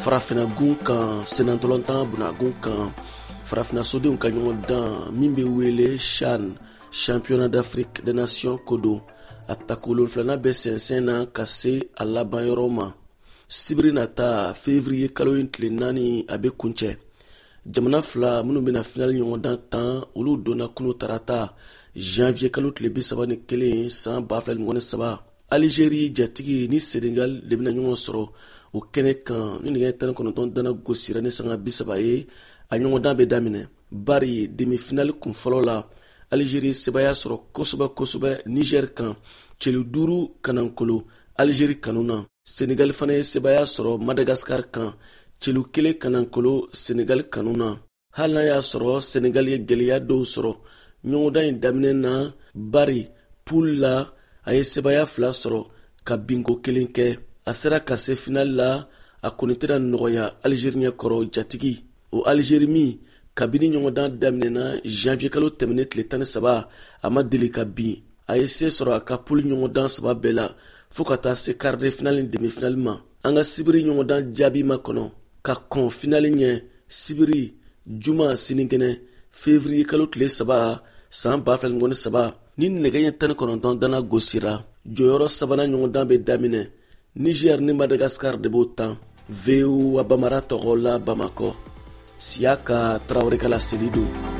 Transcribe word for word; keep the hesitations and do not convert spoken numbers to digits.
farafina gun kan senantɔlɔntan bunagun kan farafina sodenw ka ɲɔgɔn dan min bɛ wele CHAN Championnat d'Afrique des Nations ko don. A tako wolonwulana bɛ sɛnsɛn na ka se a laban yɔrɔ ma. Sibiri nata février kalo in tile naani a bɛ kuncɛ. Jamana fila minnu bɛna final ɲɔgɔn dan tan olu donna kunu tarata janvier kalo tile bi saba ni kelen san ba fila ni mugan ni saba. Algérie jatigi ni Sénégal de bɛna ɲɔgɔn sɔrɔ o kɛnɛ kan ni nɛgɛ tan ni kɔnɔntɔn dana gosira ni sanga bi saba ye. A ɲɔgɔn dan bɛ daminɛ. Bari demi-finale kun fɔlɔ la Algérie sebaya sɔrɔ kosɛbɛ kosɛbɛ Niger kan celu duuru kanankolo Algérie kanuna. Sénégal fana ye sebaya sɔrɔ Madagascar kan celu kelen kanankolo Sénégal kanuna. Hali n'a y'a sɔrɔ Sénégal ye gɛlɛya dɔw sɔrɔ ɲɔgɔndan in daminɛ na. Bari poule la a ye sebaya fila sɔrɔ ka bingo kelen kɛ. A sera ka se final la a kɔni tɛna nɔgɔya Algérie ɲɛkɔrɔ jatigi. O Algérie min kabini ɲɔgɔndan daminɛna janvier kalo tɛmɛnen tile tan ni saba a ma deli ka bin. A ye se sɔrɔ a ka poule ɲɔgɔndan saba bɛɛ la fo ka taa se quart de finale ni demi-finale ma. An ka sibiri ɲɔgɔndan jaabi ma kɔnɔ ka kɔn finale ɲɛ sibiri juma sinikɛnɛ février kalo tile saba san ba fila ni mugan ni saba ni nɛgɛ ɲɛ tan ni kɔnɔntɔn dana gosira. Jɔyɔrɔ sabanan ɲɔgɔndan bɛ daminɛ. Niger ni Madagascar de b'o tan. V O A Bamara tɔgɔ la Bamakɔ. Siaka Traoré ka laseli don.